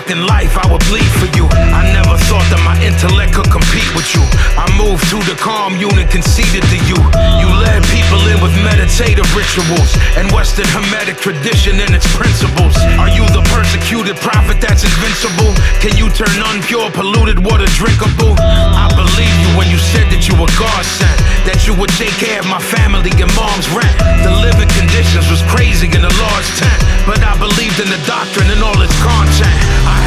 in life, I would bleed for you. I never thought that my intellect could compete with you. I moved to the calm unit, conceded to you. You led people in with meditative rituals and Western Hermetic tradition and its principles. Are you the persecuted prophet that's invincible? Can you turn unpure, polluted water drinkable? I believe you when you said that you were God sent, that you would take care of my family and mom's rent. The living conditions was crazy in a large tent, but I believed in the doctrine and all its content. I